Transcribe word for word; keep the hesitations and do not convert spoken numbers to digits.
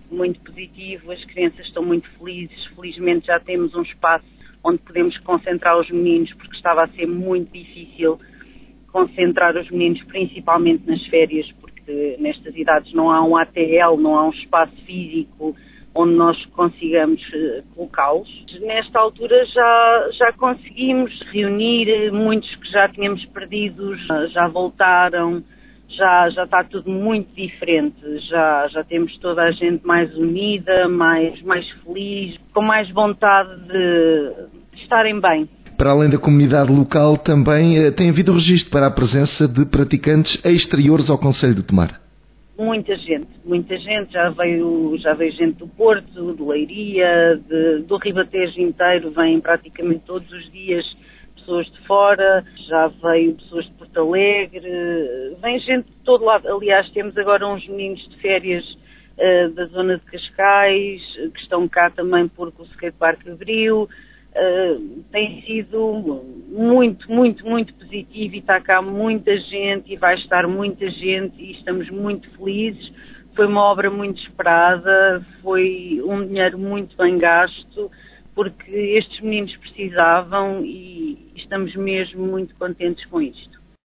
muito positivo, as crianças estão muito felizes, felizmente já temos um espaço onde podemos concentrar os meninos, porque estava a ser muito difícil concentrar os meninos, principalmente nas férias, porque nestas idades não há um A T L, não há um espaço físico onde nós consigamos uh, colocá-los. Nesta altura já, já conseguimos reunir, muitos que já tínhamos perdidos já voltaram, já, já está tudo muito diferente, já, já temos toda a gente mais unida, mais, mais feliz, com mais vontade de, de estarem bem. Para além da comunidade local, também uh, tem havido registro para a presença de praticantes exteriores ao concelho de Tomar. Muita gente, muita gente, já veio, já veio gente do Porto, de Leiria, de, do Ribatejo inteiro, vêm praticamente todos os dias pessoas de fora, já veio pessoas de Porto Alegre, vem gente de todo lado. Aliás, temos agora uns meninos de férias uh, da zona de Cascais, que estão cá também porque o skatepark abriu. Uh, tem sido muito, muito, muito positivo e está cá muita gente e vai estar muita gente e estamos muito felizes. Foi uma obra muito esperada, foi um dinheiro muito bem gasto, porque estes meninos precisavam e estamos mesmo muito contentes com isto.